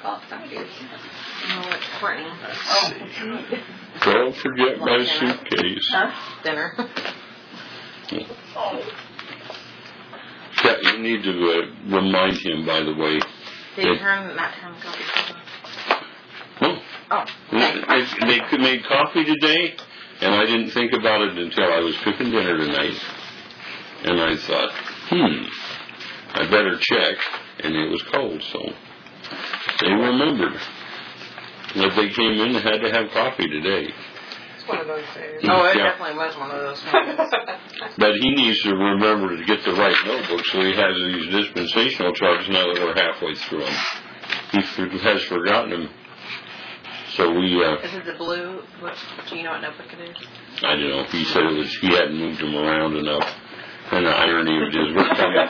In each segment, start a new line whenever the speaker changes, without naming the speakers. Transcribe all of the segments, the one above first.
Oh, somebody is.
No, it's Courtney.
Don't forget my suitcase.
Dinner.
Yeah, you need to remind him, by the way.
Did you turn that time coffee?
Oh. They made coffee today, and I didn't think about it until I was cooking dinner tonight. And I thought, I better check. And it was cold, so they remembered that they came in and had to have coffee today.
It's one of those days.
Oh, it definitely was one of those times.
But he needs to remember to get the right notebook, so he has these dispensational charts now that we're halfway through them. He has forgotten them. So we...
Is it the blue? Do you know what notebook it is?
I don't know. He said he hadn't moved them around enough. And the irony of his work coming.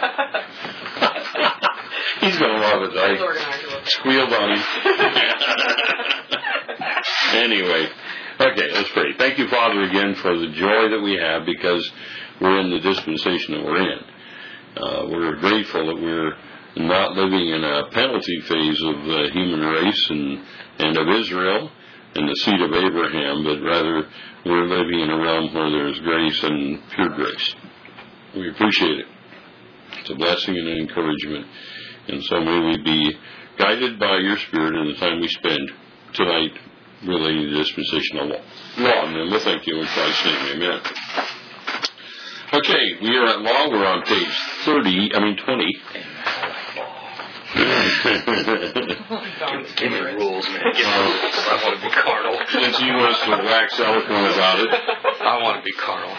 He's going to love it. I squealed on him. Anyway. Okay, let's pray. Thank you, Father, again for the joy that we have because we're in the dispensation that we're in. We're grateful that we're not living in a penalty phase of the human race and of Israel and the seed of Abraham, but rather we're living in a realm where there's grace and pure grace. We appreciate it. It's a blessing and an encouragement. And so may we be guided by your Spirit in the time we spend tonight relating to dispensational law. And we'll thank you in Christ's name. Amen. Okay, we are at law. We're on page 20.
Give me rules, man. Give me rules. I want to be carnal.
Since you want us to wax eloquent about it.
I want to be carnal.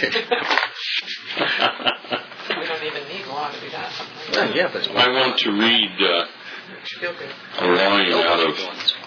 We don't even need law to do that.
Yeah, that's
I want to read a line out of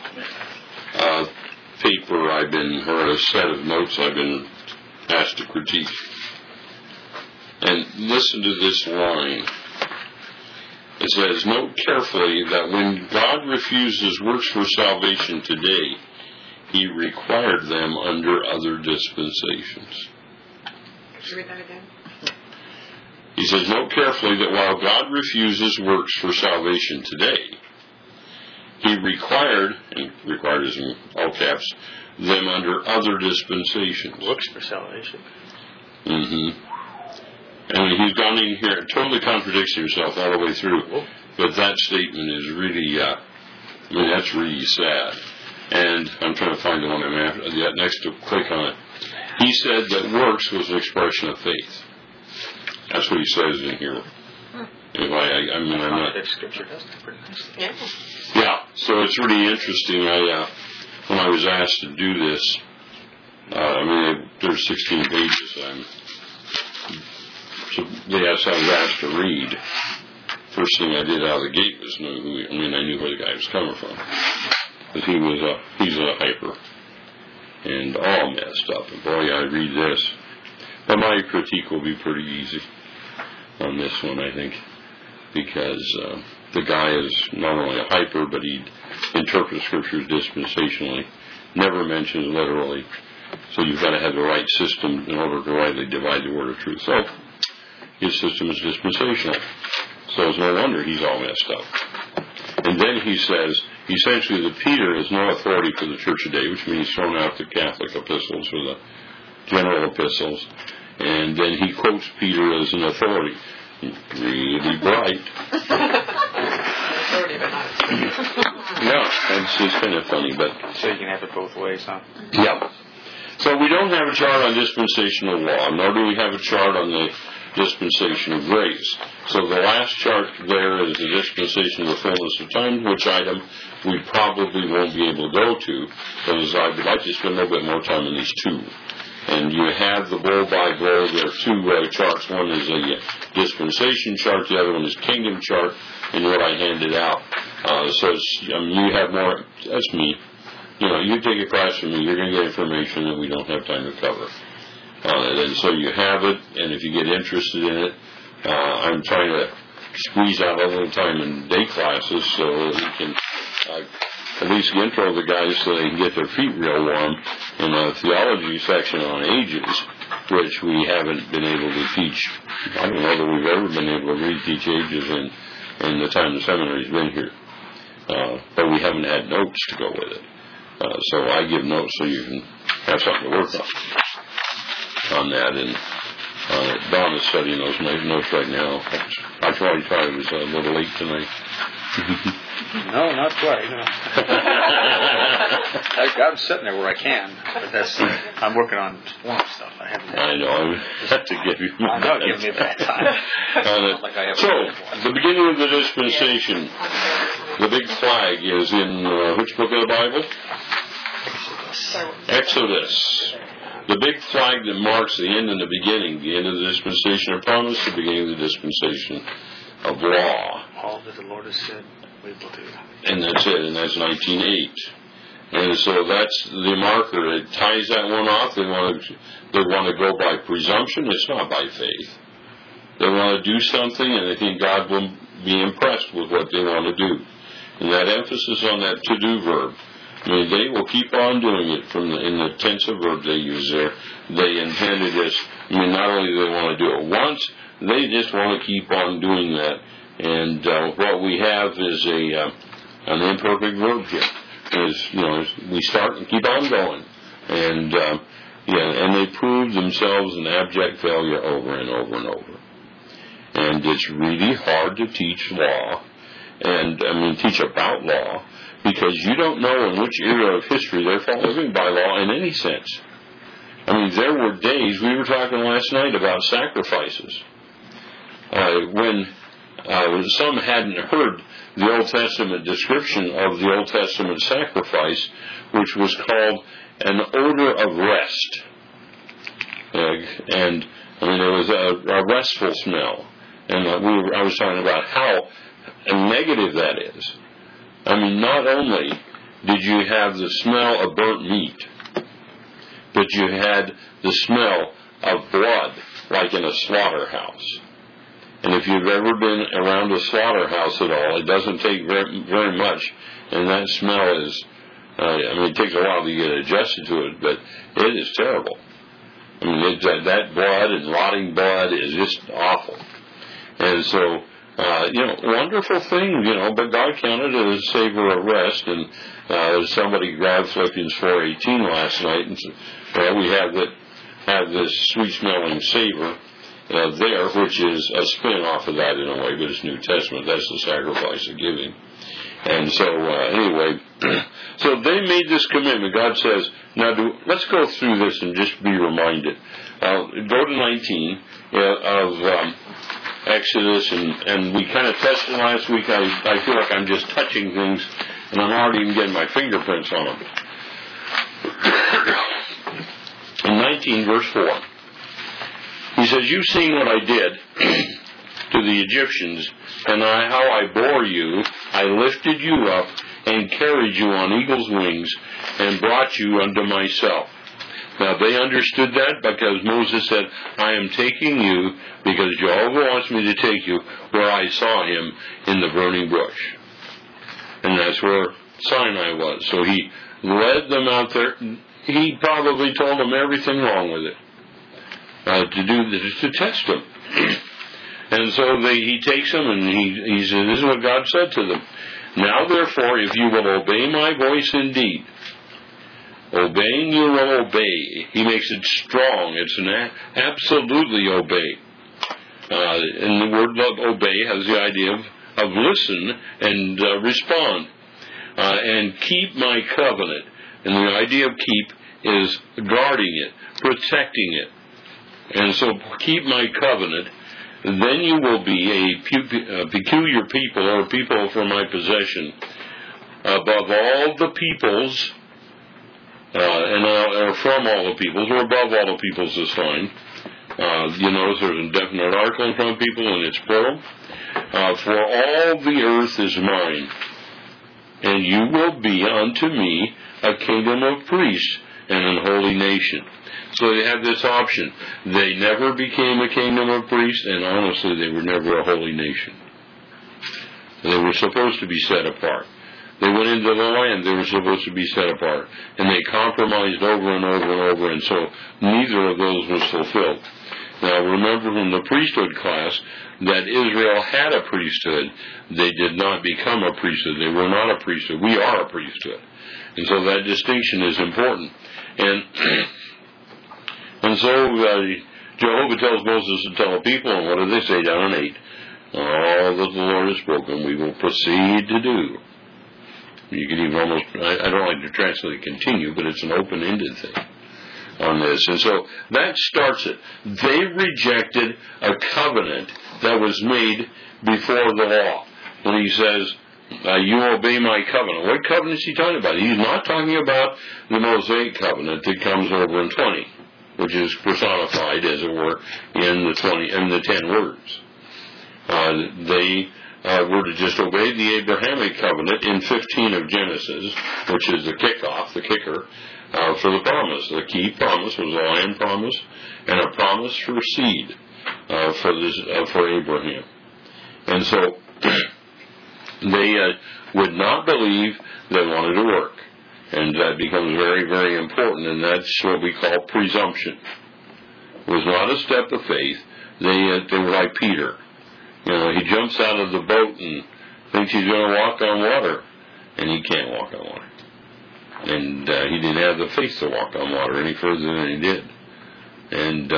paper or a set of notes I've been asked to critique. And listen to this line. It says, note carefully that when God refuses works for salvation today, He required them under other dispensations.
Could you read that again?
He says, note carefully that while God refuses works for salvation today, He required, and required is in all caps, them under other dispensations.
Works for salvation.
Mm-hmm. And he's gone in here, totally contradicts himself all the way through. But that statement is really, that's really sad. And I'm trying to find the one I'm after, next to click on it. He said that works was an expression of faith. That's what he says in here. I'm not.
Scripture does that pretty nicely.
Yeah, so it's really interesting. When I was asked to do this, there's 16 pages. So I was asked to read. First thing I did out of the gate was I knew where the guy was coming from. Because he's a hyper. And all messed up. And boy, I read this. But my critique will be pretty easy on this one, I think. Because the guy is not only a hyper, but he interprets scriptures dispensationally. Never mentions literally. So you've got to have the right system in order to rightly divide the word of truth. So his system is dispensational. So it's no wonder he's all messed up. And then he says, essentially, that Peter is no authority for the church today, which means thrown out the Catholic epistles or the general epistles. And then he quotes Peter as an authority. Really bright. Yeah, it's kind of funny, but...
So you can have it both ways, huh?
Yeah. So we don't have a chart on dispensational law, nor do we have a chart on the dispensation of grace. So the last chart there is the dispensation of the fullness of time, which item we probably won't be able to go to, because I would like to spend a little bit more time on these two. And you have the blow by blow. There are two charts. One is a dispensation chart. The other one is kingdom chart. And what I handed out. So you have more. That's me. You take a class from me, you're going to get information that we don't have time to cover. And so you have it, and if you get interested in it, I'm trying to squeeze out a little time in day classes so that we can at least intro the guys so they can get their feet real warm in a theology section on ages, which we haven't been able to teach. I don't know that we've ever been able to reteach ages in the time the seminary's been here. but we haven't had notes to go with it. So I give notes so you can have something to work on that. And Don is studying those notes right now. I probably thought it was a little late tonight.
No, not quite. No. I'm sitting there where I can, but I'm working on form stuff.
I know. I have to give you.
I know. Give me a bad time.
So the beginning of the dispensation, the big flag is in which book of the Bible? Exodus. The big flag that marks the end and the beginning, the end of the dispensation of promise, the beginning of the dispensation of law.
All that the Lord has said, we will do.
And that's it, and that's 19:8. And so that's the marker. It ties that one off. They want to go by presumption. It's not by faith. They want to do something, and they think God will be impressed with what they want to do. And that emphasis on that to-do verb. I mean, they will keep on doing it in the tense of verb they use there. They intended this. I mean, not only do they want to do it once, they just want to keep on doing that. And what we have is an imperfect verb here. We start and keep on going. And and they prove themselves an abject failure over and over and over. And it's really hard to teach law, and teach about law, because you don't know in which era of history they're living by law in any sense. I mean, there were days, we were talking last night about sacrifices, when some hadn't heard the Old Testament description of the Old Testament sacrifice, which was called an odor of rest. And there was a restful smell. And I was talking about how negative that is. I mean, not only did you have the smell of burnt meat, but you had the smell of blood, like in a slaughterhouse. And if you've ever been around a slaughterhouse at all, it doesn't take very much, and that smell is, it takes a while to get adjusted to it, but it is terrible. I mean, that blood and rotting blood is just awful. And so, wonderful thing, but God counted it as a savor of rest, and somebody grabbed Philippians 4:18 last night, and said, we have this sweet-smelling savor there, which is a spin-off of that in a way, but it's New Testament. That's the sacrifice of giving. And so, anyway, so they made this commitment. God says, now let's go through this and just be reminded. Go to 19 of Exodus, and we kind of touched it last week. I feel like I'm just touching things, and I'm already even getting my fingerprints on them. In 19, verse 4, he says, you've seen what I did to the Egyptians, and how I bore you. I lifted you up and carried you on eagle's wings and brought you unto myself. Now, they understood that because Moses said, I am taking you because Jehovah wants me to take you where I saw him in the burning bush. And that's where Sinai was. So he led them out there. He probably told them everything wrong with it. To test them. And so he takes them, and he says, this is what God said to them. Now, therefore, if you will obey my voice indeed, obeying you will obey. He makes it strong. It's an absolutely obey. And the word obey has the idea of listen and respond. And keep my covenant. And the idea of keep is guarding it, protecting it. And so keep my covenant. Then you will be a peculiar people, or people for my possession, above all the peoples, or from all the peoples, or above all the peoples is fine. You notice there's a definite article in front of people, and it's plural. For all the earth is mine, and you will be unto me a kingdom of priests and an holy nation. So they have this option. They never became a kingdom of priests, and honestly, they were never a holy nation. They were supposed to be set apart. They went into the land, they were supposed to be set apart. And they compromised over and over and over, and so neither of those was fulfilled. Now remember from the priesthood class that Israel had a priesthood. They did not become a priesthood. They were not a priesthood. We are a priesthood. And so that distinction is important. And so Jehovah tells Moses to tell the people, and what do they say down in 8? All that the Lord has spoken, we will proceed to do. You can even almost, I don't like to translate continue, but it's an open-ended thing on this. And so that starts it. They rejected a covenant that was made before the law. When he says, you obey my covenant. What covenant is he talking about? He's not talking about the Mosaic covenant that comes over in 20, which is personified, as it were, in the 10 words. They were to just obey the Abrahamic covenant in 15 of Genesis, which is the kickoff, the kicker, for the promise. The key promise was a land promise and a promise for seed for Abraham. And so they would not believe, they wanted to work. And that becomes very, very important, and that's what we call presumption. It was not a step of faith. They were like Peter. He jumps out of the boat and thinks he's going to walk on water, and he can't walk on water. And he didn't have the faith to walk on water any further than he did. And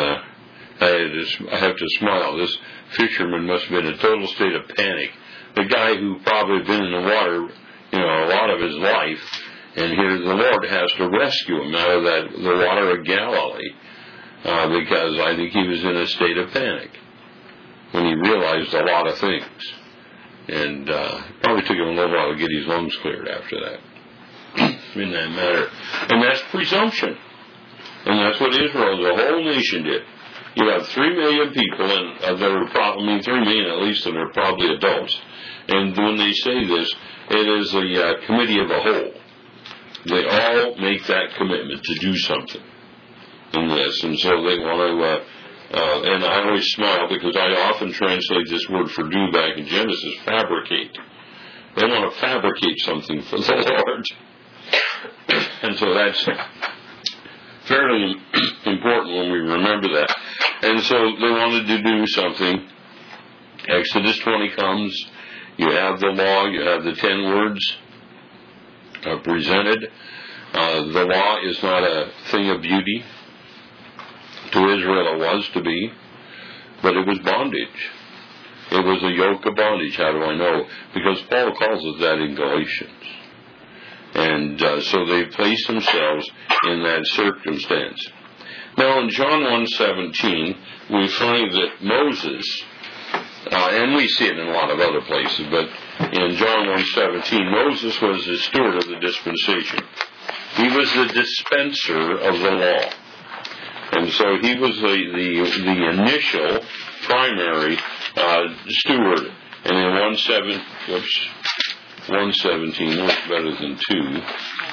I have to smile. This fisherman must have been in a total state of panic. The guy who probably been in the water, a lot of his life, and here the Lord has to rescue him out of the water of Galilee, because I think he was in a state of panic when he realized a lot of things. And it probably took him a little while to get his lungs cleared after that. In that matter. And that's presumption. And that's what Israel, the whole nation, did. You have 3 million people, and there were probably 3 million at least, and they're probably adults. And when they say this, it is a committee of the whole. They all make that commitment to do something in this. And so they want to, and I always smile because I often translate this word for do back in Genesis, fabricate. They want to fabricate something for the Lord. And so that's fairly important when we remember that. And so they wanted to do something. Exodus 20 comes. You have the law. You have the 10 words presented. The law is not a thing of beauty. To Israel it was to be. But it was bondage. It was a yoke of bondage. How do I know? Because Paul calls it that in Galatians. And so they placed themselves in that circumstance. Now in John 1:17, we find that Moses, and we see it in a lot of other places, but in John 1:17, Moses was the steward of the dispensation. He was the dispenser of the law. And so he was the initial primary steward. And in 1:17, looks better than 2.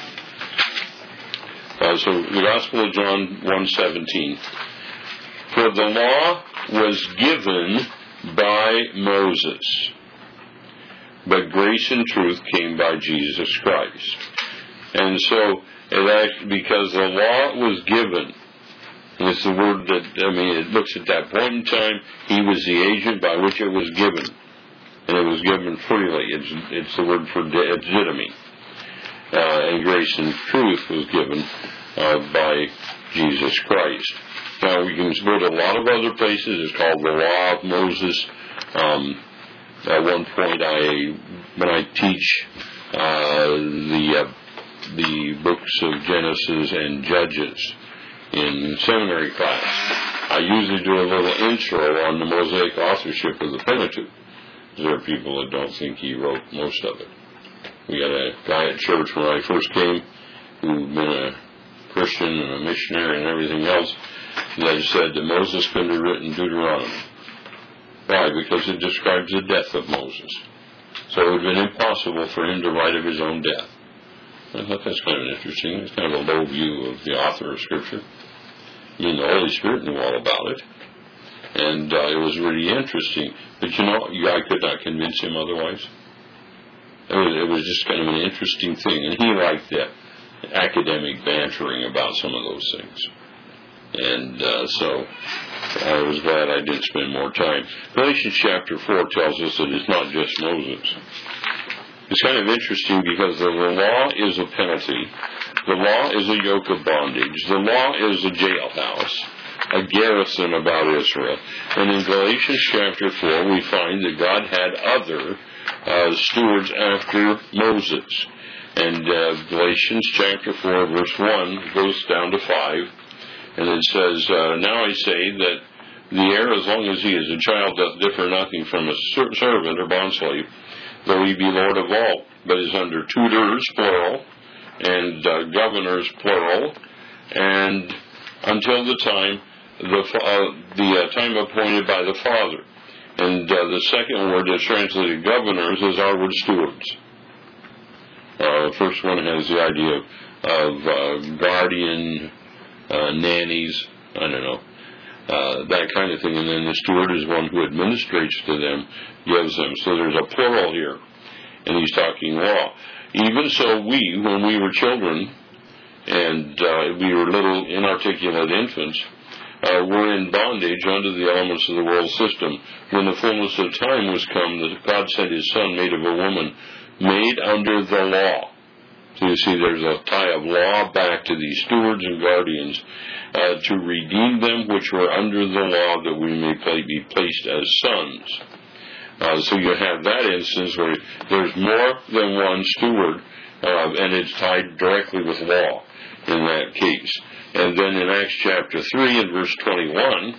So the Gospel of John 1:17. For the law was given by Moses, but grace and truth came by Jesus Christ. And so, because the law was given, and it's the word that, it looks at that point in time, he was the agent by which it was given. And it was given freely. It's the word for didomi. And grace and truth was given by Jesus Christ. Now we can go to a lot of other places. It's called the Law of Moses. At one point, when I teach the books of Genesis and Judges in seminary class, I usually do a little intro on the Mosaic authorship of the Pentateuch. There are people that don't think he wrote most of it. We had a guy at church when I first came who'd been a Christian and a missionary and everything else that said that Moses couldn't have written Deuteronomy. Why? Because it describes the death of Moses. So it would have been impossible for him to write of his own death. I thought that's kind of interesting. It's kind of a low view of the author of Scripture. The Holy Spirit knew all about it. And it was really interesting. But I could not convince him otherwise. It was just kind of an interesting thing. And he liked that academic bantering about some of those things. And so I was glad I did spend more time. Galatians chapter 4 tells us that it's not just Moses. It's kind of interesting because the law is a penalty. The law is a yoke of bondage. The law is a jailhouse, a garrison about Israel. And in Galatians chapter 4, we find that God had other stewards after Moses. And Galatians chapter 4, verse 1 goes down to 5. And it says, Now I say that the heir, as long as he is a child, doth differ nothing from a servant or bondslave, though he be Lord of all, but is under tutors, plural, and governors, plural, and until the time time appointed by the Father. And the second word that's translated governors is our word stewards. The first one has the idea of guardian, nannies, I don't know, that kind of thing. And then the steward is one who administrates to them, gives them. So there's a plural here. And he's talking law. Even so, when we were children, and we were little inarticulate infants, were in bondage under the elements of the world system. When the fullness of time was come, God sent his Son, made of a woman, made under the law. So you see there's a tie of law back to these stewards and guardians to redeem them which were under the law, that we may be placed as sons. So you have that instance where there's more than one steward, and it's tied directly with law in that case. And then in Acts chapter 3 and verse 21,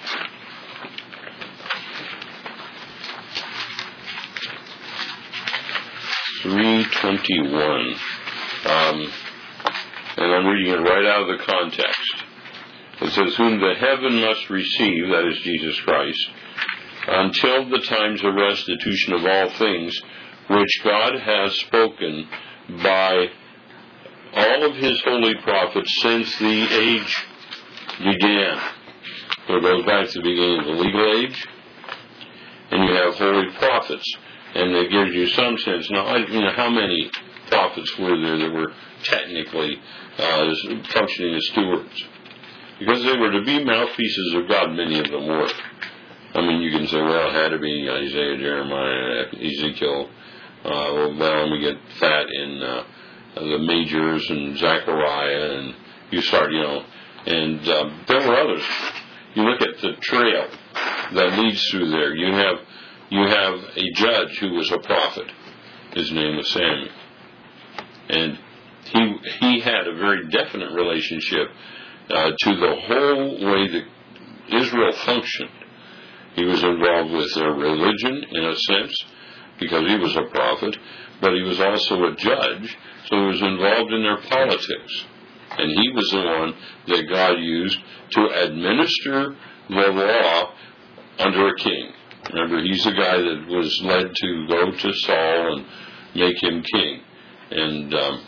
and I'm reading it right out of the context. It says, Whom the heaven must receive, that is Jesus Christ, until the times of restitution of all things, which God has spoken by all of his holy prophets since the age began. So it goes back to the beginning of the legal age, and you have holy prophets, and it gives you some sense. Now, how many prophets were there that were technically functioning as stewards? Because they were to be mouthpieces of God, many of them were. I mean, you can say, well, it had to be Isaiah, Jeremiah, Ezekiel. Well, we get that in the majors and Zechariah, and you start, and there were others. You look at the trail that leads through there. You have a judge who was a prophet. His name was Samuel, and he had a very definite relationship to the whole way that Israel functioned. He was involved with their religion, in a sense, because he was a prophet, but he was also a judge, so he was involved in their politics. And he was the one that God used to administer the law under a king. Remember, he's the guy that was led to go to Saul and make him king. And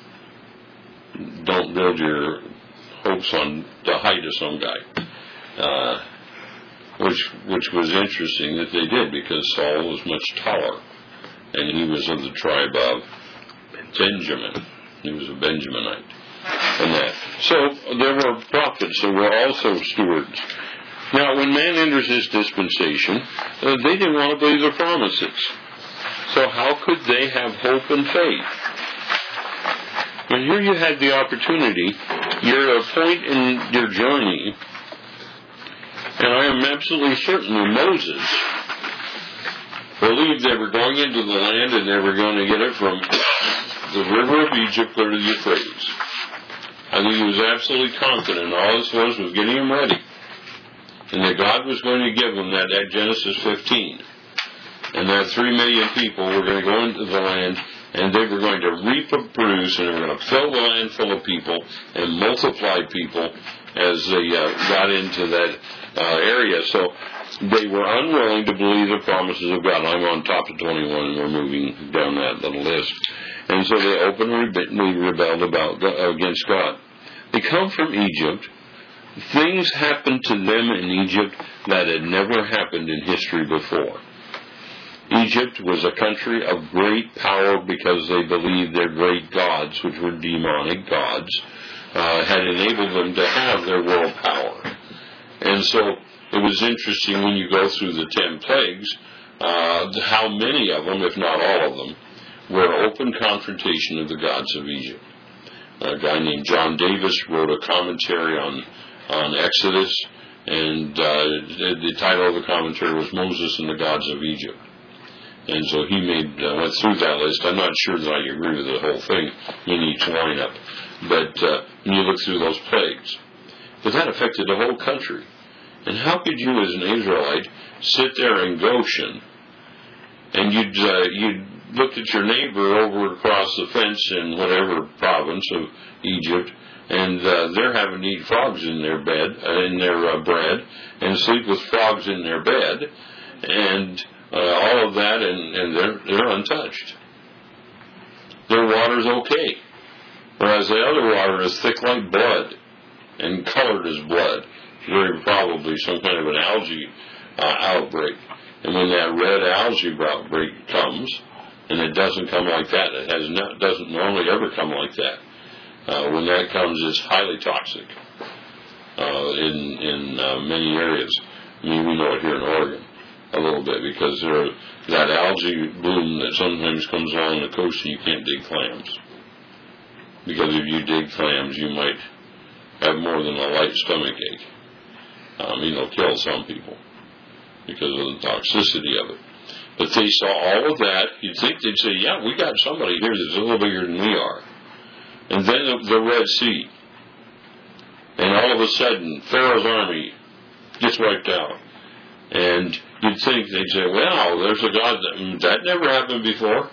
don't build your hopes on the height of some guy. Which was interesting that they did, because Saul was much taller, and he was of the tribe of Benjamin. He was a Benjaminite. And that. So there were prophets that were also stewards. Now, when man enters this dispensation, they didn't want to believe the promises. So how could they have hope and faith? But here you had the opportunity. You're at a point in your journey, and I am absolutely certain that Moses believed they were going into the land and they were going to get it from the river of Egypt clear to the Euphrates. I think he was absolutely confident all this was getting him ready. And that God was going to give them that Genesis 15. And that 3 million people were going to go into the land, and they were going to reproduce, and they were going to fill the land full of people and multiply people as they got into that area. So they were unwilling to believe the promises of God. I'm on top of 21, and we're moving down that little list. And so they openly rebelled against God. They come from Egypt. Things happened to them in Egypt that had never happened in history before. Egypt was a country of great power because they believed their great gods, which were demonic gods, had enabled them to have their world power. And so it was interesting when you go through the 10 plagues, how many of them, if not all of them, were open confrontation of the gods of Egypt. A guy named John Davis wrote a commentary on Exodus, and the title of the commentary was Moses and the Gods of Egypt. And so he went through that list. I'm not sure that I agree with the whole thing in each lineup, but when you look through those plagues, but that affected the whole country. And how could you, as an Israelite, sit there in Goshen, and you'd looked at your neighbor over across the fence in whatever province of Egypt, and they're having to eat frogs in their bed, in their bread, and sleep with frogs in their bed, and all of that, and they're untouched. Their water's okay, whereas the other water is thick like blood and colored as blood, very probably some kind of an algae outbreak. And when that red algae outbreak comes, and it doesn't come like that, it doesn't normally ever come like that. When that comes, it's highly toxic in many areas. I mean, we know it here in Oregon a little bit, because that algae bloom that sometimes comes along the coast, and you can't dig clams. Because if you dig clams, you might have more than a light stomach ache. It'll kill some people because of the toxicity of it. But they saw all of that. You'd think they'd say, yeah, we got somebody here that's a little bigger than we are. And then the Red Sea. And all of a sudden, Pharaoh's army gets wiped out. And you'd think they'd say, well, there's a God that never happened before.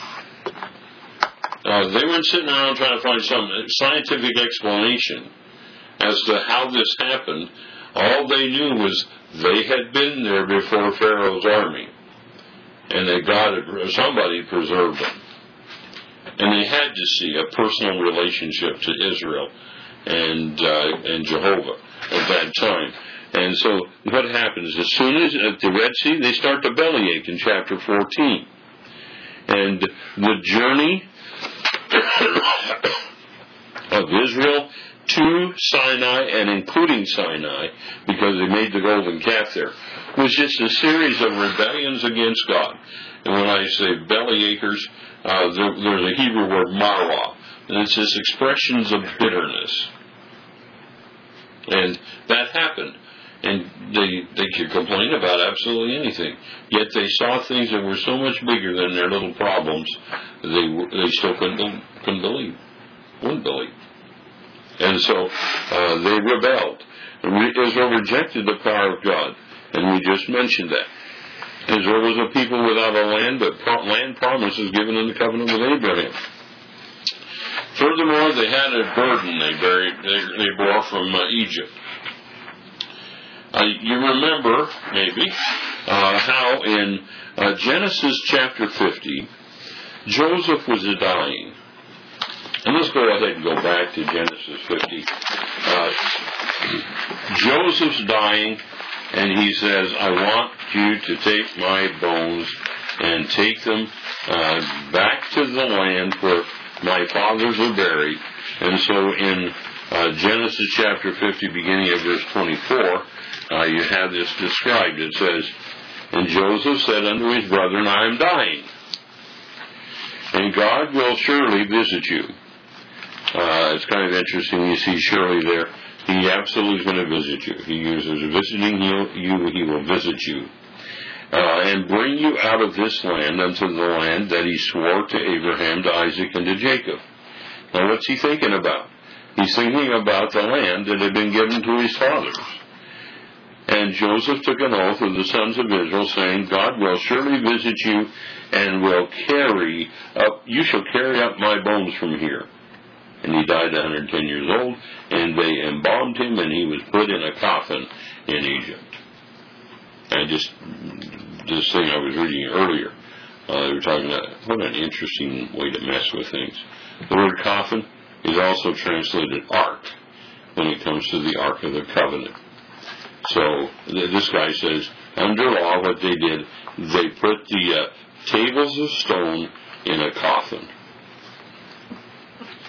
They weren't sitting around trying to find some scientific explanation as to how this happened. All they knew was they had been there before Pharaoh's army, and that somebody preserved them. And they had to see a personal relationship to Israel and Jehovah at that time. And so what happens? As soon as at the Red Sea, they start to bellyache in chapter 14. And the journey of Israel to Sinai, and including Sinai, because they made the golden calf there, was just a series of rebellions against God. And when I say bellyachers, there's a Hebrew word marah, and it's just expressions of bitterness. And that happened. And they could complain about absolutely anything. Yet they saw things that were so much bigger than their little problems, they still couldn't believe. Wouldn't believe. And so they rebelled. Israel rejected the power of God. And we just mentioned that. Israel was a people without a land, but land promises given in the covenant with Abraham. Furthermore, they had a burden they bore from Egypt. You remember, maybe, how in Genesis chapter 50, Joseph was dying. And let's go ahead and go back to Genesis 50. Joseph's dying, and he says, I want you to take my bones and take them back to the land where my fathers are buried. And so in Genesis chapter 50, beginning at verse 24, you have this described. It says, and Joseph said unto his brethren, I am dying, and God will surely visit you. It's kind of interesting. You see surely there. He absolutely is going to visit you. He uses visiting you. He will visit you. And bring you out of this land unto the land that he swore to Abraham, to Isaac, and to Jacob. Now what's he thinking about? He's thinking about the land that had been given to his fathers. And Joseph took an oath of the sons of Israel, saying, God will surely visit you, and will you shall carry up my bones from here. And he died 110 years old, and they embalmed him, and he was put in a coffin in Egypt. And this thing I was reading earlier, they were talking about what an interesting way to mess with things. The word coffin is also translated ark when it comes to the Ark of the Covenant. So this guy says, under law, what they did, they put the tables of stone in a coffin.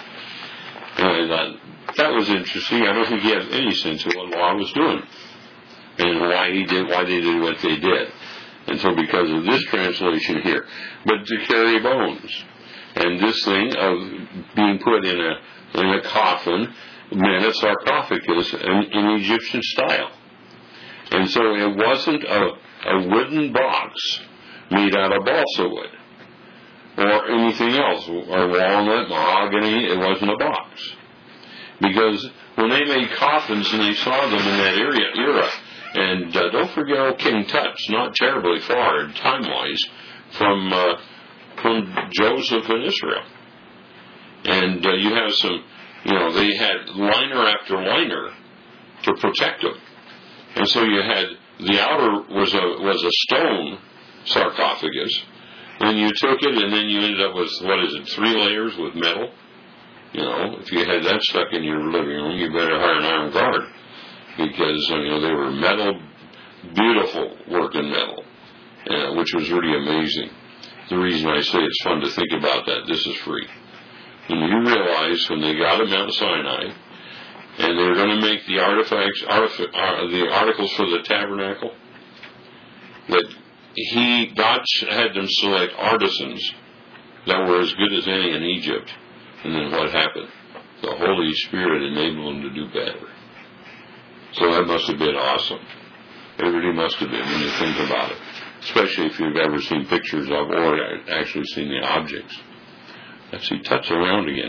And I thought, that was interesting. I don't think he has any sense of what law was doing. and why they did what they did. And so because of this translation here, but to carry bones. And this thing of being put in a coffin meant a sarcophagus in Egyptian style. And so it wasn't a wooden box made out of balsa wood or anything else, or walnut, mahogany. It wasn't a box. Because when they made coffins and they saw them in that era, and don't forget old King Tut's not terribly far time-wise from Joseph in Israel. And you have some, they had liner after liner to protect them. And so you had, the outer was a stone sarcophagus, and you took it and then you ended up with, 3 layers with metal? If you had that stuck in your living room, you better hire an armed guard. Because, they were metal, beautiful working metal, which was really amazing. The reason I say it's fun to think about that, this is free. When you realize when they got to Mount Sinai, and they were going to make the the articles for the tabernacle, that God had them select artisans that were as good as any in Egypt. And then what happened? The Holy Spirit enabled them to do better. So that must have been awesome. It really must have been when you think about it. Especially if you've ever seen pictures of or actually seen the objects. Let's see, Tut's around again.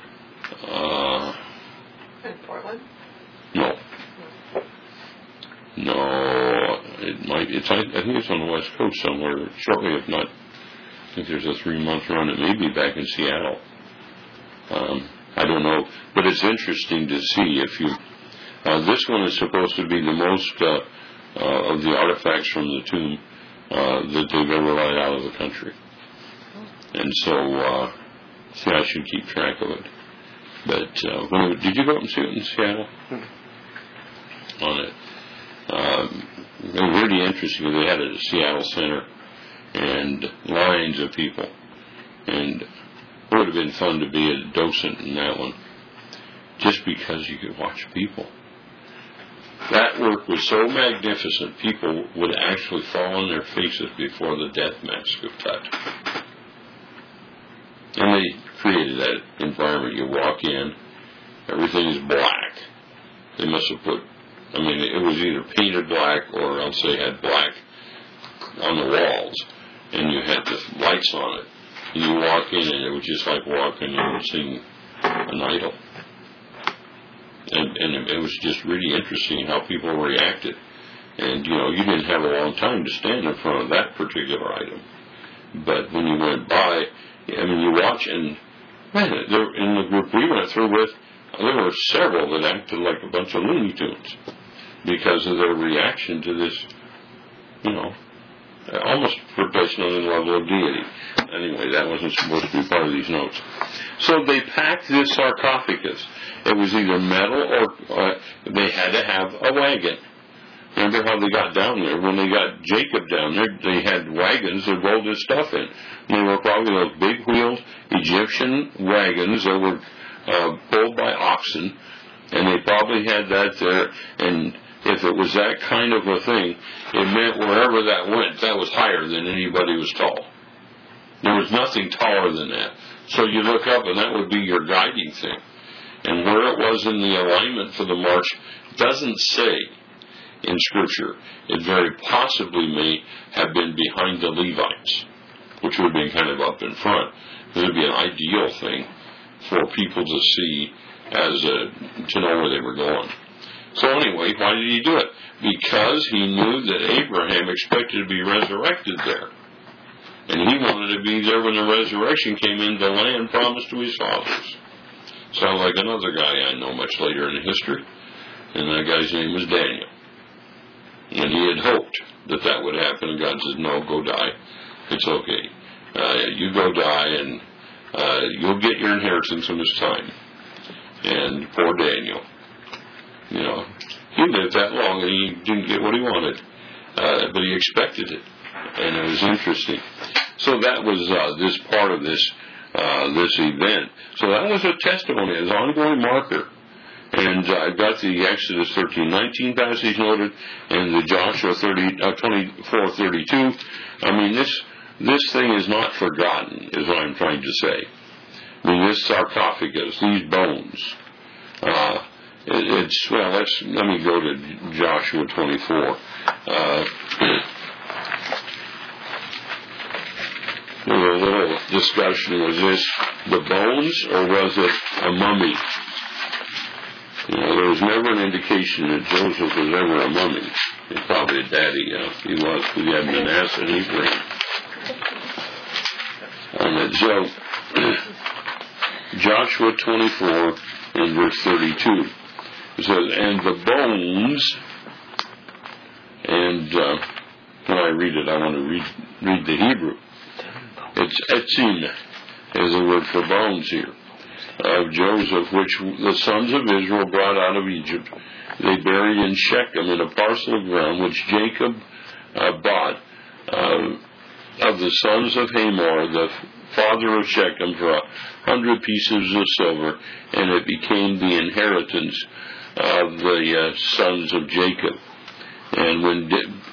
In Portland?
No. No, it might. I think it's on the West Coast somewhere. Shortly, if not, I think there's a 3-month run. It may be back in Seattle. I don't know, but it's interesting to see if you. This one is supposed to be the most of the artifacts from the tomb that they've ever let out of the country, and so see, I should keep track of it. But did you go up and see it in Seattle? On it. It was really interesting. They had it at Seattle Center and lines of people. And it would have been fun to be a docent in that one, just because you could watch people. That work was so magnificent, people would actually fall on their faces before the death mask of Tut. And they created that environment. You walk in, everything is black. They must have put, it was either painted black or else they had black on the walls, and you had the lights on it. And you walk in, and it was just like walking in and seeing an idol. And it was just really interesting how people reacted. And, you didn't have a long time to stand in front of that particular item. But when you went by, you watch, and man, in the group we went through with, there were several that acted like a bunch of Looney Tunes because of their reaction to this, almost professional in level of deity. Anyway, that wasn't supposed to be part of these notes. So they packed this sarcophagus. It was either metal or they had to have a wagon. Remember how they got down there? When they got Jacob down there, they had wagons that rolled his stuff in. They were probably those big wheeled Egyptian wagons that were pulled by oxen, and they probably had that there. And if it was that kind of a thing, it meant wherever that went, that was higher than anybody was tall. There was nothing taller than that. So you look up, and that would be your guiding thing. And where it was in the alignment for the march doesn't say in Scripture. It very possibly may have been behind the Levites, which would have been kind of up in front. It would be an ideal thing for people to see to know where they were going. So anyway, why did he do it? Because he knew that Abraham expected to be resurrected there. And he wanted to be there when the resurrection came into the land promised to his fathers. Sounds like another guy I know much later in history. And that guy's name was Daniel. And he had hoped that would happen. And God says, no, go die. It's okay. You go die and you'll get your inheritance in this time. And poor Daniel. He lived that long and he didn't get what he wanted. But he expected it. And it was interesting. So that was this part of this event. So that was a testimony, an ongoing marker. And I've got the Exodus 13:19 passage noted, and the Joshua 24:32. I mean, this thing is not forgotten, is what I'm trying to say. I mean, this sarcophagus, these bones. Let me go to Joshua 24. A little discussion, was this the bones or was it a mummy? There was never an indication that Joseph was ever a mummy. He's probably a daddy, he was, because he had Manasseh and Ephraim. So, Joshua 24 and verse 32. It says, and the bones, and when I read it, I want to read the Hebrew. It's etzim, is the word for bones here, of Joseph, which the sons of Israel brought out of Egypt. They buried in Shechem in a parcel of ground which Jacob bought of the sons of Hamor, the father of Shechem, for 100 pieces of silver, and it became the inheritance of the sons of Jacob. And when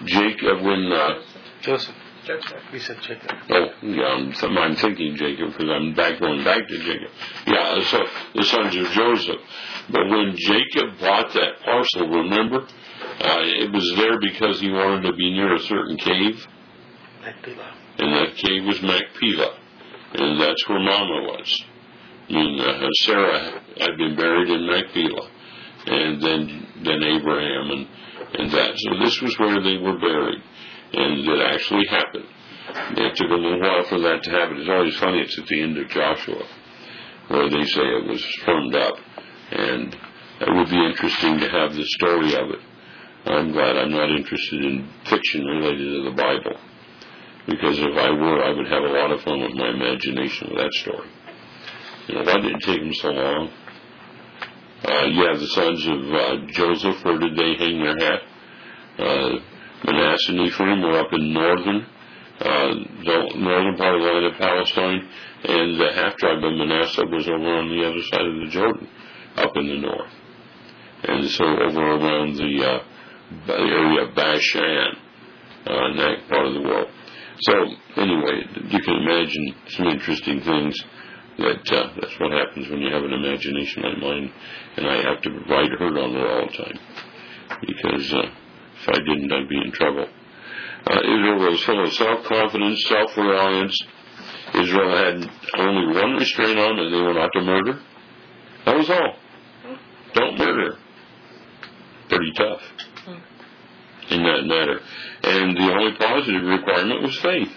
Joseph. We said Jacob.
Oh, yeah, I'm thinking Jacob because I'm going back to Jacob. Yeah, so the sons of Joseph. But when Jacob bought that parcel, remember, it was there because he wanted to be near a certain cave.
Machpelah.
And that cave was Machpelah. And that's where Mama was. I mean, Sarah had been buried in Machpelah. And then Abraham and that. So this was where they were buried. And it actually happened. It took a little while for that to happen. It's always funny, it's at the end of Joshua, where they say it was firmed up. And it would be interesting to have the story of it. I'm glad I'm not interested in fiction related to the Bible. Because if I were, I would have a lot of fun with my imagination with that story. Why did it take them so long? The sons of Joseph, where did they hang their hat? Manasseh and Ephraim were up in the northern part of the land of Palestine, and the half-tribe of Manasseh was over on the other side of the Jordan, up in the north. And so over around the area of Bashan, in that part of the world. So, anyway, you can imagine some interesting things. That's what happens when you have an imagination like mine, and I have to ride herd on it all the time. Because if I didn't, I'd be in trouble. Israel was full of self-confidence, self-reliance. Israel had only one restraint on, and they were not to murder. That was all. Don't murder. Pretty tough in that matter. And the only positive requirement was faith.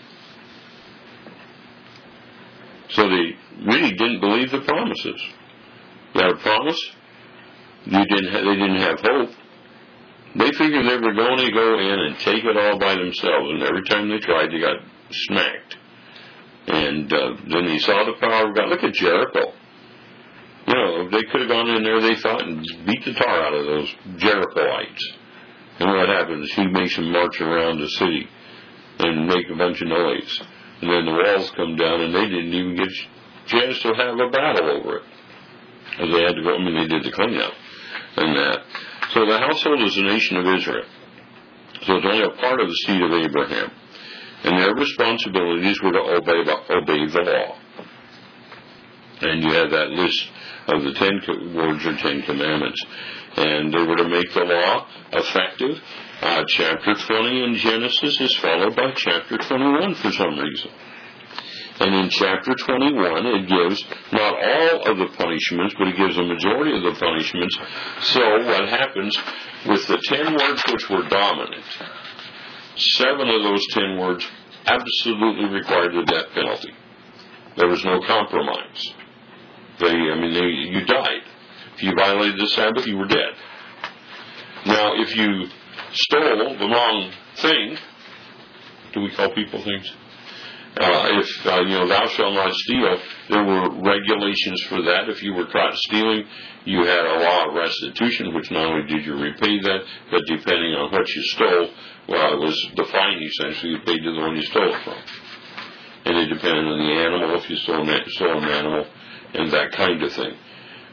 So they really didn't believe the promises. You had a promise. They didn't have hope. They figured they were going to go in and take it all by themselves, and every time they tried, they got smacked. And then they saw the power of God. Look at Jericho. They could have gone in there, they thought, and beat the tar out of those Jerichoites. And what happens? He makes them march around the city and make a bunch of noise. And then the walls come down, and they didn't even get a chance to have a battle over it. Because they had to go, they did the cleanup and that. So the household is the nation of Israel. So it's only a part of the seed of Abraham. And their responsibilities were to obey the law. And you have that list of the 10 words or 10 commandments. And they were to make the law effective. Chapter 20 in Genesis is followed by chapter 21 for some reason. And in chapter 21, it gives not all of the punishments, but it gives a majority of the punishments. So what happens with the 10 words which were dominant, 7 of those 10 words absolutely required the death penalty. There was no compromise. You died. If you violated the Sabbath, you were dead. Now, if you stole the wrong thing, do we call people things? If thou shalt not steal, there were regulations for that. If you were caught stealing, you had a law of restitution, which not only did you repay that, but depending on what you stole, it was the fine essentially you paid to the one you stole it from. And it depended on the animal, if you stole an animal, and that kind of thing.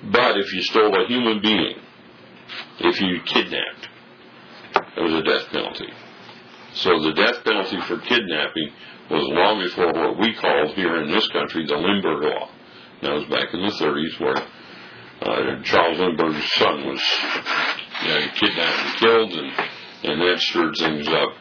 But if you stole a human being, if you kidnapped, it was a death penalty. So the death penalty for kidnapping was long before what we called here in this country the Lindbergh Law. That was back in the 30s, where Charles Lindbergh's son was kidnapped and killed, and that stirred things up.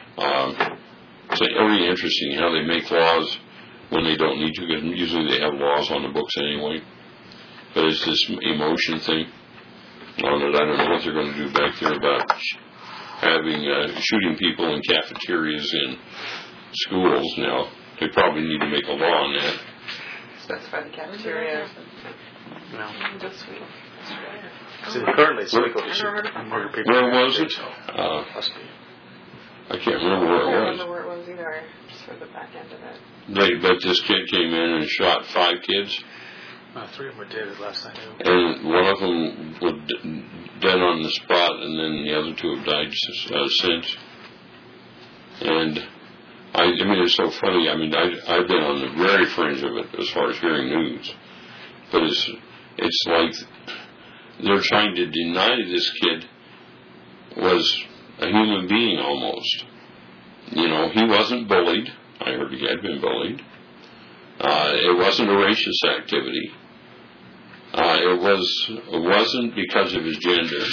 It's very interesting how they make laws when they don't need to, because usually they have laws on the books anyway. But it's this emotion thing on it. I don't know what they're going to do back there about having shooting people in cafeterias in schools now. They probably need to make a law on that.
Specify the cafeteria.
No.
Just sweet.
See, currently it's legal to
I
shoot
remember.
murder people.
Where was it?
Must be.
I can't remember where
I don't
it was.
remember where it was either. Just for the back end of it.
But this kid came in and shot 5 kids,
3 of them were dead last I knew.
and one of them was dead on the spot, and then the other 2 have died since. And I mean, it's so funny. I mean, I've been on the very fringe of it as far as hearing news, but it's like they're trying to deny this kid was a human being almost. You know, he wasn't bullied. I heard he had been bullied. It wasn't a racist activity. It wasn't because of his gender.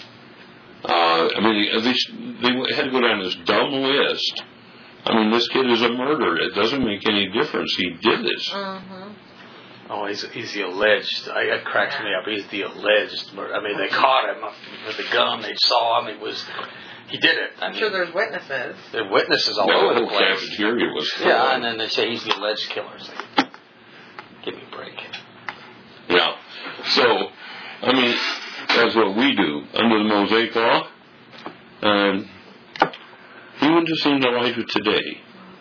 I mean, at least they had to go down this dumb list. I mean, this kid is a murderer. It doesn't make any difference. He did this.
Mm-hmm.
Oh, he's the alleged. It cracks me up. He's the alleged murder. I mean, they caught him with the gun. They saw him. He did it.
I'm sure there's witnesses.
There are witnesses all
The
over
whole
the place.
cafeteria was full.
Yeah, and then they say he's the alleged killer. It's like, give me a break.
Yeah. So, I mean, that's what we do under the Mosaic Law. Even just in the life of today,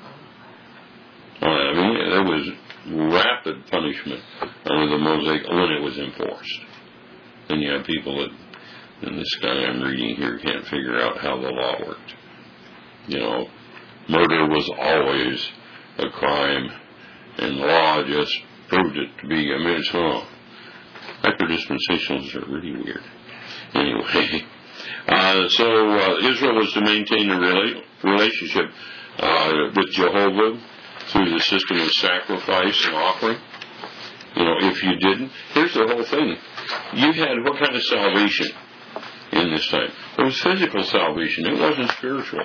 I mean, there was rapid punishment under the Mosaic when it was enforced. And you have people that, and this guy I'm reading here can't figure out how the law worked. You know, murder was always a crime, and the law just proved it to be. I mean, it's wrong. Hyper-dispensationals are really weird. Anyway, so Israel was to maintain a relationship with Jehovah through the system of sacrifice and offering. You know, if you didn't, here's the whole thing. You had what kind of salvation in this time? It was physical salvation. It wasn't spiritual.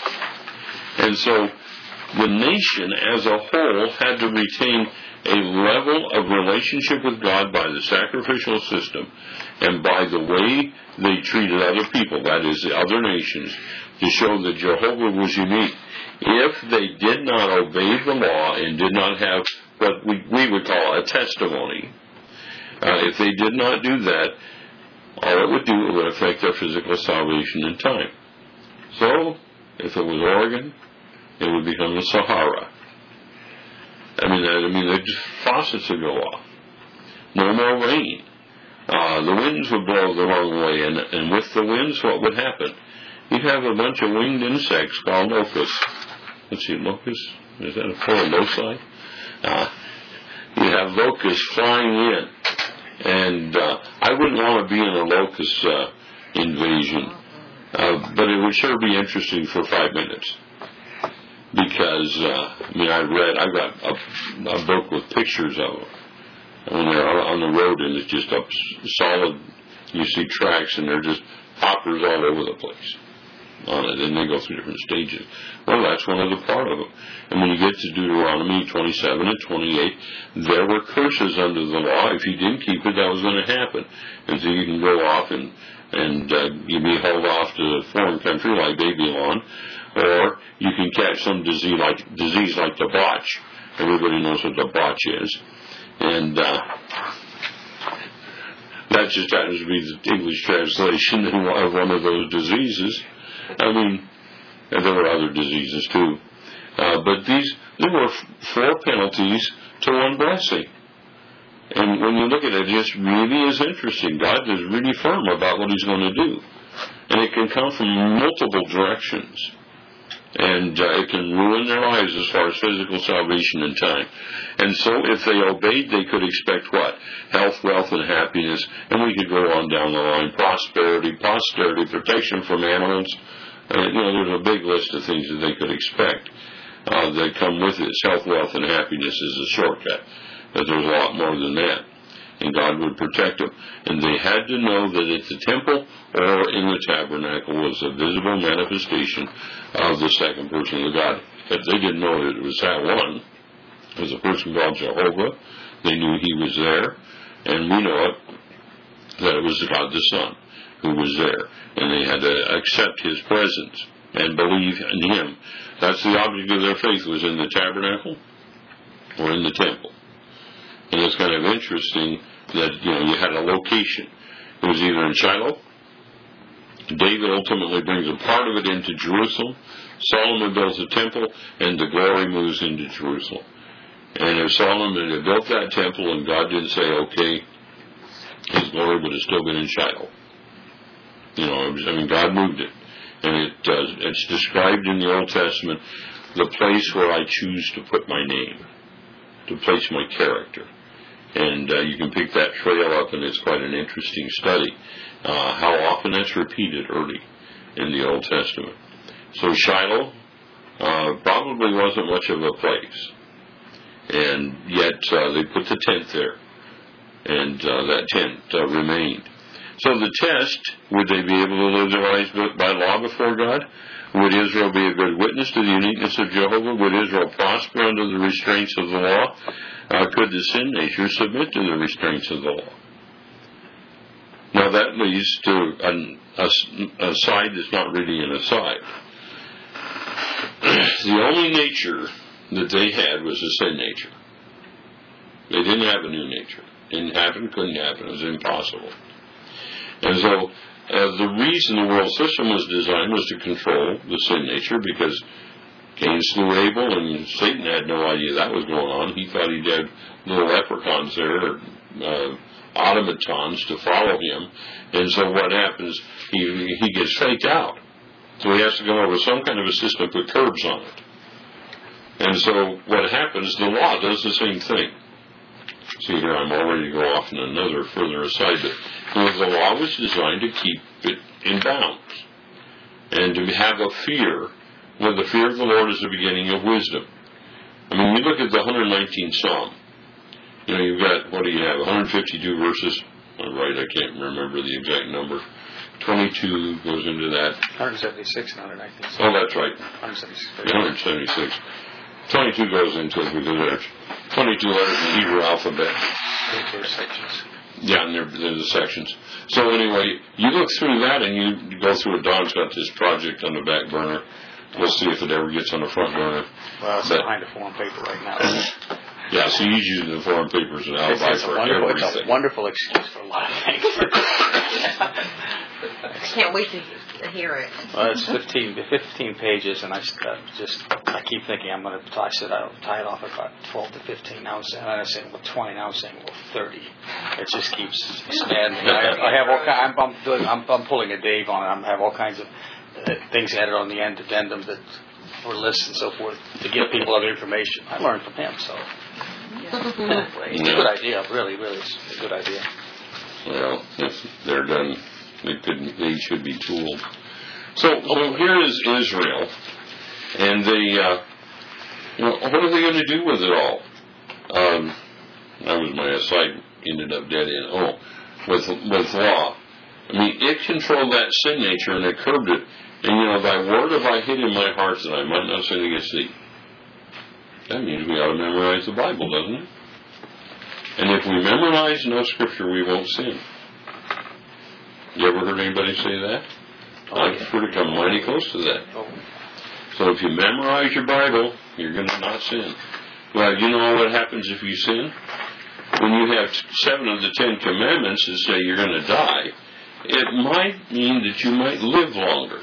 And so the nation as a whole had to retain a level of relationship with God by the sacrificial system and by the way they treated other people, that is, the other nations, to show that Jehovah was unique. If they did not obey the law and did not have what we would call a testimony, if they did not do that, all it would do, it would affect their physical salvation in time. So, if it was Oregon, it would become the Sahara. I mean, the faucets would go off. No more rain. The winds would blow the wrong way, and with the winds, what would happen? You'd have a bunch of winged insects called locusts. Let's see, locusts? Is that a plural loci? You'd have locusts flying in. And I wouldn't want to be in a locust invasion, but it would sure be interesting for 5 minutes. Because, I've got a book with pictures of them. When they're on the road and it's just up solid, you see tracks and they're just hoppers all over the place on it, and they go through different stages. Well, that's one of the part of them. And when you get to Deuteronomy 27 and 28, there were curses under the law. If you didn't keep it, that was going to happen. And so you can go off and you be hauled off to a foreign country like Babylon, or you can catch some disease like the botch. Everybody knows what the botch is. And that just happens to be the English translation of one of those diseases. I mean, and there were other diseases too. But there were 4 penalties to 1 blessing. And when you look at it, it just really is interesting. God is really firm about what He's going to do. And it can come from multiple directions. And it can ruin their lives as far as physical salvation and time. And so if they obeyed, they could expect what? Health, wealth, and happiness. And we could go on down the line. Prosperity, posterity, protection from animals. There's a big list of things that they could expect that come with it. Health, wealth, and happiness is a shortcut. But there's a lot more than that. And God would protect them. And they had to know that at the temple or in the tabernacle was a visible manifestation of the second person of God. But they didn't know that it was that one. It was a person called Jehovah. They knew he was there. And we know it, that it was God the Son who was there. And they had to accept his presence and believe in him. That's the object of their faith, was in the tabernacle or in the temple. And it's kind of interesting that, you had a location. It was either in Shiloh. David ultimately brings a part of it into Jerusalem. Solomon builds a temple, and the glory moves into Jerusalem. And if Solomon had built that temple and God didn't say, okay, his glory would have still been in Shiloh. God moved it. And it's described in the Old Testament, the place where I choose to put my name, to place my character. And you can pick that trail up, and it's quite an interesting study, how often that's repeated early in the Old Testament. So Shiloh probably wasn't much of a place. And yet they put the tent there, and that tent remained. So the test, would they be able to live their lives by law before God? Would Israel be a good witness to the uniqueness of Jehovah? Would Israel prosper under the restraints of the law? Could the sin nature submit to the restraints of the law? Now that leads to a side that's not really an aside. The only nature that they had was a sin nature. They didn't have a new nature. Didn't happen, couldn't happen. It was impossible. And so the reason the world system was designed was to control the sin nature, because Cain slew Abel, and Satan had no idea that was going on. He thought he'd have little leprechauns there, automatons to follow him. And so what happens, he gets faked out. So he has to come up with some kind of a system to put curbs on it. And so what happens, the law does the same thing. See here, I'm already go off in another further aside, but the law was designed to keep it in bounds and to have a fear. Well, the fear of the Lord is the beginning of wisdom. You look at the 119th Psalm. You've got, what do you have, 152 verses? Right, I can't remember the exact number. 22 goes into that.
176 and 119.
Oh, that's right.
176.
176. 22 goes into it because there's 22 letters in the Hebrew alphabet.
There's sections.
Yeah, and they're the sections. So anyway, you look through that and you go through it. Don's got this project on the back burner. We'll see if it ever gets on the front burner.
Well, it's behind a form paper right now.
Yeah, so he's using the foreign papers as an alibi for everything.
It's a wonderful excuse for a lot of things.
I can't wait to hear it.
Well, it's 15 pages, and I keep thinking I said I'll tie it off at about 12 to 15. Now I'm saying, 20. Now I'm saying, 30. It just keeps expanding. I have all I'm pulling a Dave on it. I have all kinds of things added on the end, addendums that for lists and so forth to give people other information. I learned from him, so it's a good idea. Really, it's a good idea.
Well, if they're done, they should be tooled. So here is Israel, and they, what are they going to do with it all? That was my aside. Ended up dead end. With law. It controlled that sin nature, and it curbed it. And thy word have I hid in my heart that I might not sin against thee. That means we ought to memorize the Bible, doesn't it? And if we memorize no scripture, we won't sin. You ever heard anybody say that? I've heard it come mighty close to that. So if you memorize your Bible, you're going to not sin. Well, you know what happens if you sin? When you have 7 of the 10 commandments that say you're going to die, it might mean that you might live longer.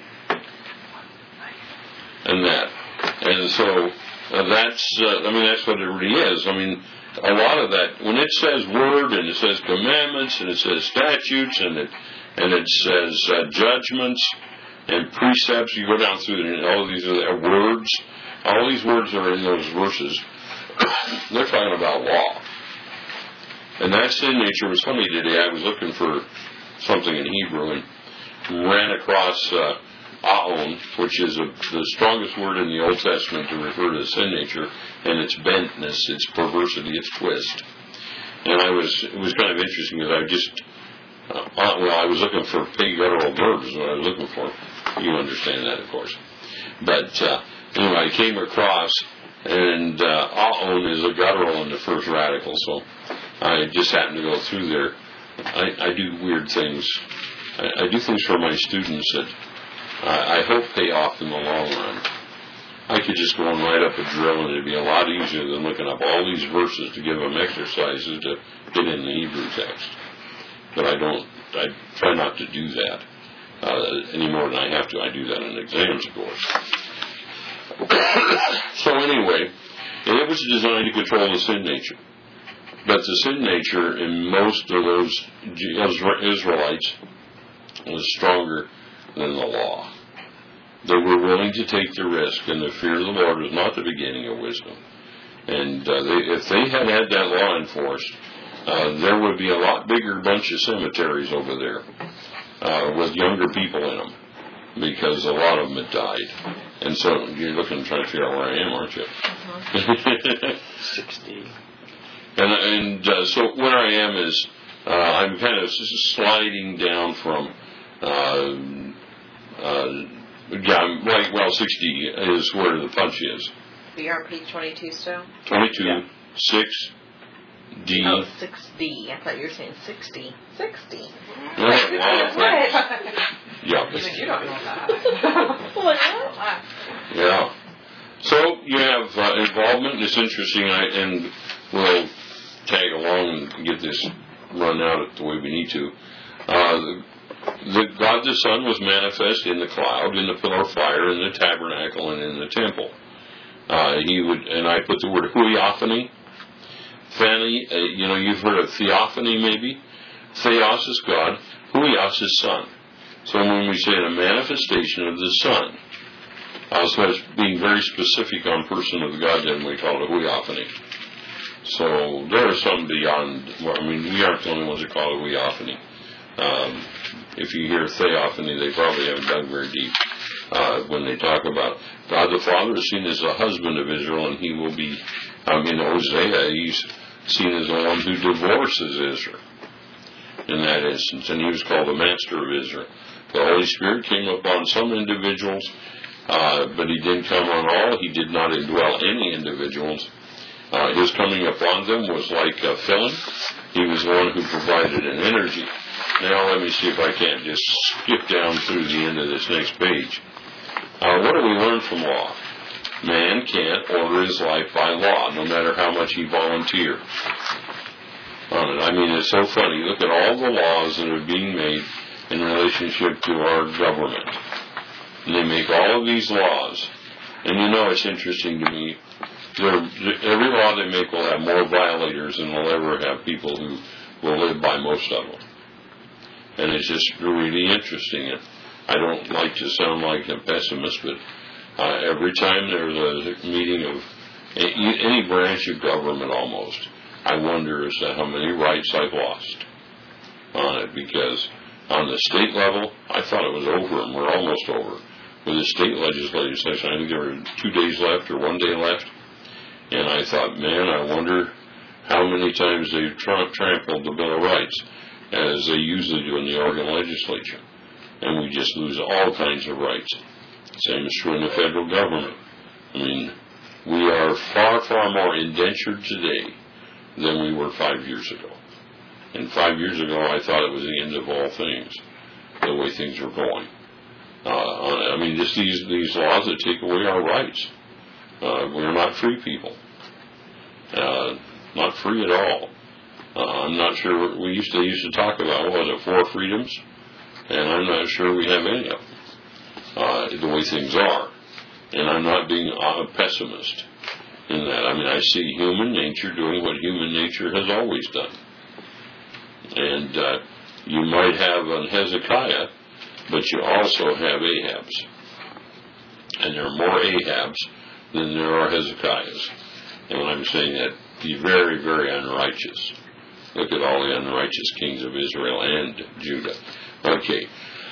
And so that's what it really is. A lot of that, when it says word and it says commandments and it says statutes and it says judgments, and precepts. You go down through it, and all of these are words. All these words are in those verses. They're talking about law. And that sin nature was funny today. I was looking for something in Hebrew and ran across Aon, which is the strongest word in the Old Testament to refer to the sin nature, and its bentness, its perversity, its twist. And it was kind of interesting because I was looking for pay-guttural verbs is what I was looking for. You understand that, of course. But anyway, I came across, and Aon is a guttural in the first radical, so I just happened to go through there. I do weird things. I do things for my students that I hope pay off in the long run. I could just go and write up a drill, and it'd be a lot easier than looking up all these verses to give them exercises to get in the Hebrew text. But I try not to do that any more than I have to. I do that in exams, of course. So anyway, it was designed to control the sin nature. But the sin nature in most of those Israelites was stronger than the law. They were willing to take the risk, and the fear of the Lord was not the beginning of wisdom. And if they had had that law enforced, there would be a lot bigger bunch of cemeteries over there with younger people in them, because a lot of them had died. And so you're looking, trying to figure out where I am, aren't you?
60.
And so where I am is I'm kind of sliding down from 60 is where the punch is.
So you're on page 22 still?
22,
Yeah.
6, D.
Oh, 6D. I thought you were saying 60. 60.
Yeah.
You don't know that.
Yeah. So you have involvement, and it's interesting, and we'll tag along and get this run out the way we need to. God the Son was manifest in the cloud, in the pillar of fire, in the tabernacle, and in the temple. And I put the word huiophany. Fanny, you've heard of theophany maybe? Theos is God, huios is Son. So when we say a manifestation of the Son, so it's being very specific on person of the Godhead, we call it a huiophany. So there are some beyond, we aren't the only ones that call it huiophany. If you hear theophany, they probably haven't dug very deep when they talk about God the Father is seen as the husband of Israel, and he will be, Hosea, he's seen as the one who divorces Israel in that instance, and he was called the master of Israel. The Holy Spirit came upon some individuals, but he didn't come on all. He did not indwell any individuals. His coming upon them was like a filling. He was the one who provided an energy. Now let me see if I can't just skip down through the end of this next page. What do we learn from law? Man can't order his life by law, no matter how much he volunteers on it. It's so funny. Look at all the laws that are being made in relationship to our government. And they make all of these laws. And it's interesting to me, every law they make will have more violators than will ever have people who will live by most of them. And it's just really interesting. I don't like to sound like a pessimist, but every time there's a meeting of any branch of government almost, I wonder as to how many rights I've lost on it, because on the state level, I thought it was over, and we're almost over. With the state legislative session, I think there were 2 days left or 1 day left, and I thought, man, I wonder how many times they've trampled the Bill of Rights, as they usually do in the Oregon legislature, and we just lose all kinds of rights. Same is true in the federal government. We are far, far more indentured today than we were 5 years ago. And 5 years ago, I thought it was the end of all things, the way things were going. Just these laws that take away our rights. We're not free people. Not free at all. I'm not sure. We used to talk about, what was it, 4 freedoms? And I'm not sure we have any of them, the way things are. And I'm not being a pessimist in that. I see human nature doing what human nature has always done. And you might have on Hezekiah but you also have Ahabs. And there are more Ahabs than there are Hezekiahs. And when I'm saying that, be very, very unrighteous. Look at all the unrighteous kings of Israel and Judah. Okay.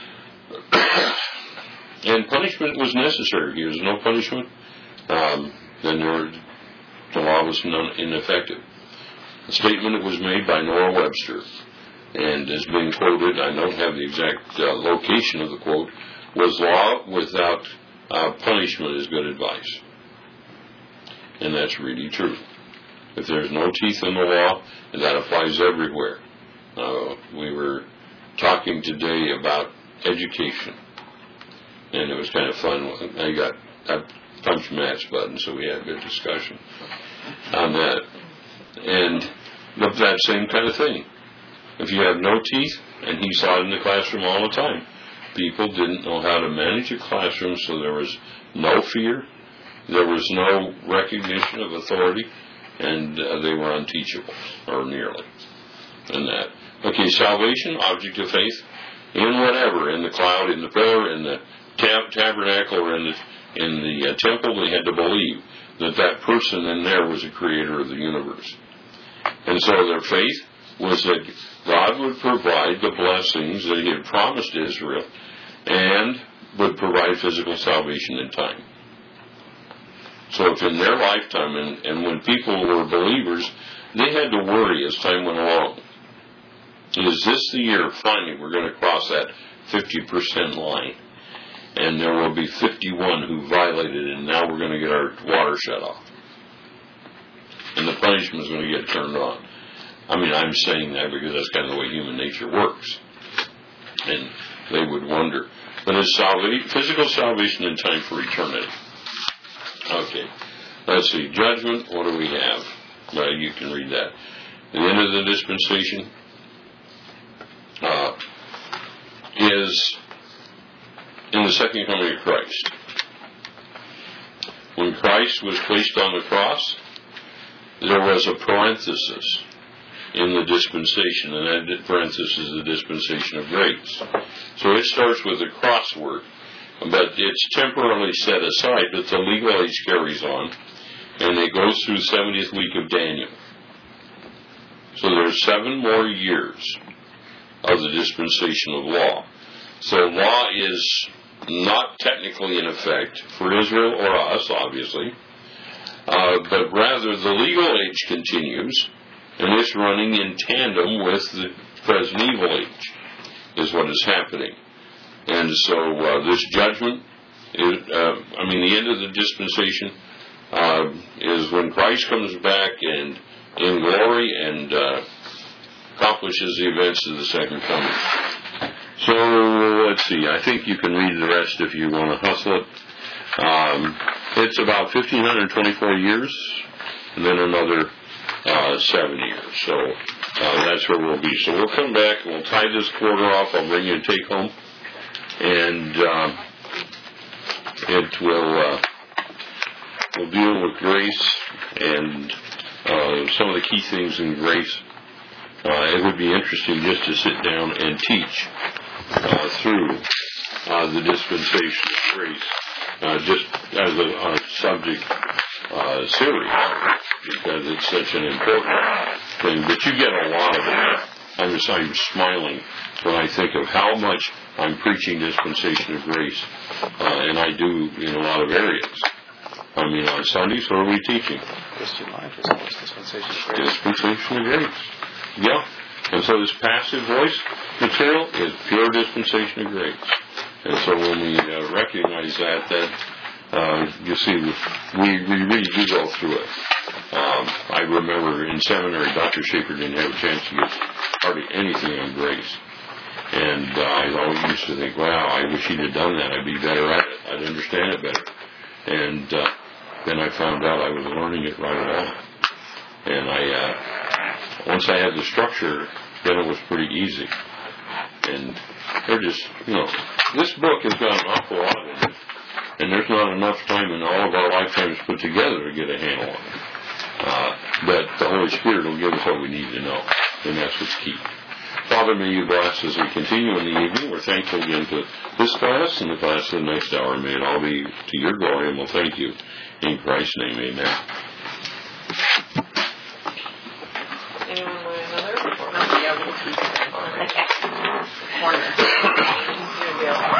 And punishment was necessary. If there was no punishment, then the law was ineffective. The statement was made by Noah Webster, and is being quoted, I don't have the exact location of the quote, was law without punishment is good advice. And that's really true. If there's no teeth in the law, and that applies everywhere. We were talking today about education, and it was kind of fun. I punched Matt's button, so we had a good discussion on that. And that same kind of thing. If you have no teeth, and he saw it in the classroom all the time, people didn't know how to manage a classroom, so there was no fear, there was no recognition of authority, and they were unteachable, or nearly. And that. Okay, salvation, object of faith, in whatever, in the cloud, in the pillar, in the tabernacle, or in the temple, they had to believe that person in there was the creator of the universe. And so their faith was that God would provide the blessings that he had promised Israel, and would provide physical salvation in time. So if in their lifetime, and when people were believers, they had to worry as time went along. Is this the year, finally, we're going to cross that 50% line? And there will be 51 who violated it, and now we're going to get our water shut off. And the punishment is going to get turned on. I mean, I'm saying that because that's kind of the way human nature works. And they would wonder. But is physical salvation in time for eternity? Okay. Let's see. Judgment, what do we have? Well, you can read that. The end of the dispensation is in the second coming of Christ. When Christ was placed on the cross, there was a parenthesis in the dispensation, and that parenthesis is the dispensation of grace. So it starts with the cross work, but it's temporarily set aside, but the legal age carries on, and it goes through the 70th week of Daniel. So there's 7 more years of the dispensation of law. So law is not technically in effect for Israel or us, obviously, but rather the legal age continues, and it's running in tandem with the present evil age, is what is happening. And so this judgment, the end of the dispensation is when Christ comes back and in glory and accomplishes the events of the second coming. So let's see, I think you can read the rest if you want to hustle it. It's about 1,524 years, and then another 7 years. So that's where we'll be. So we'll come back and we'll tie this quarter off. I'll bring you a take home, and it will we'll deal with grace and some of the key things in grace. It would be interesting just to sit down and teach through the dispensation of grace, just as a subject series, because it's such an important thing. But you get a lot of it. I'm smiling when I think of how much I'm preaching dispensation of grace, and I do in a lot of areas. On Sundays, what are we teaching?
Christian life is always dispensation of grace.
Dispensation of grace. Yeah. And so this passive voice material is pure dispensation of grace. And so when we recognize that, you see, we really do go through it. I remember in seminary, Dr. Shaker didn't have a chance to get hardly anything on grace. And I always used to think, wow, I wish he'd have done that. I'd be better at it. I'd understand it better. And then I found out I was learning it right along. And once I had the structure, then it was pretty easy. And they're just, this book has got an awful lot in it. And there's not enough time in all of our lifetimes put together to get a handle on it. But the Holy Spirit will give us what we need to know. And that's what's key. Father, may you bless as we continue in the evening. We're thankful again for this class and the class of the next hour. May it all be to your glory, and we'll thank you. In Christ's name, amen.
Anyone want another?
Yeah, we'll keep it. Corner.
Here we go.